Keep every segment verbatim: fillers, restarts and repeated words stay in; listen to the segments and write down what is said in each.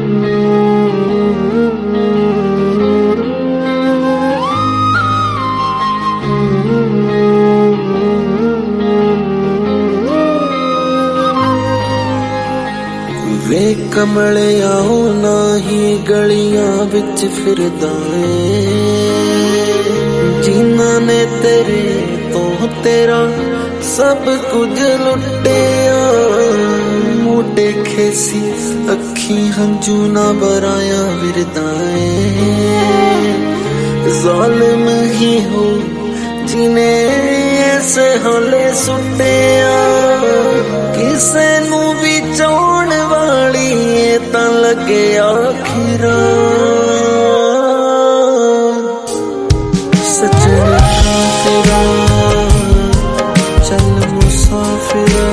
वे कमलिया ना ही गलियां विच फिरदा जिन्ना ने तेरे तो तेरा सब कुछ लुटिया। मोटे खेसी अखी हंजू ना बराया विरदाए जालिम ही हो जिन्हें ऐसे हाले सुटिया। किसे नू भी चाहण वाली तां लगे आखिरा सजन काफिरा चल मुसाफिरा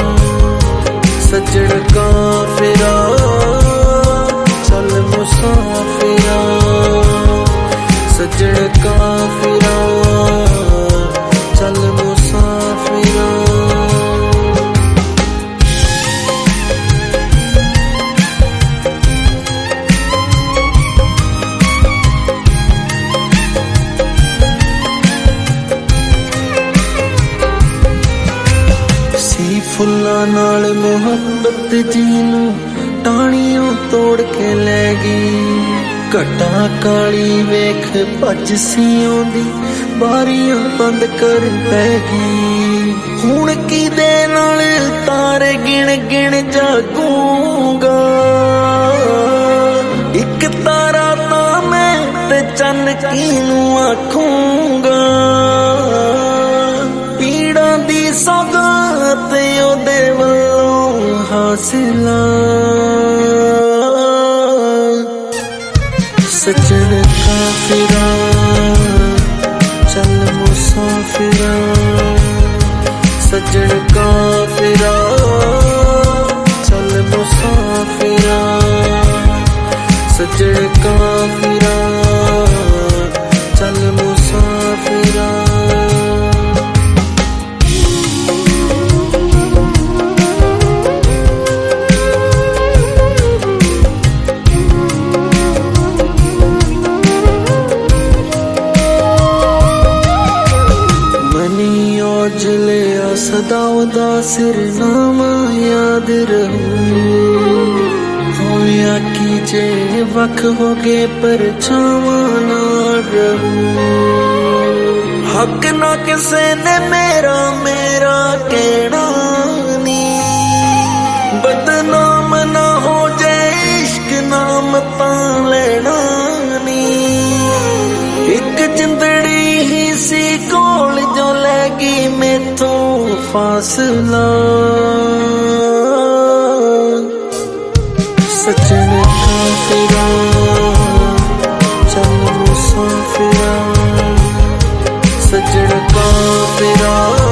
सजन काफिरा चल मुसाफिरा सजन काफिरा चल मुसाफिरा। फुल्लां नाल मोहब्बत जीनू टाणियों तोड़ के लै गई। घटा काली वेख भज सियों दी बारियां बंद कर पै गई। हुण किदे नाल तारे गिण गिण जागूंगा इक तारा तां मैं ते चन्न किनू आखूंगा। पीड़ां दी सौगात ओदे वल्लों हासिला सजन काफिरा चल मुसाफिरा सजन काफिरा चल मुसाफिरा सजन काफिरा चल मुसाफिरा। जलिया सदा उदा सिरनामा याद रहूं होया की जे वख हो गए पर छावा ना रहूं। हक ना किसे ने मेरा मेरा कहना नी बदनाम ना हो जाए इश्क नाम ता लेना नी। एक जिंदड़ी ही सी कोल जो लगी मैथों फासला सजन काफिरा चल मुसाफिरा सजन काफिरा।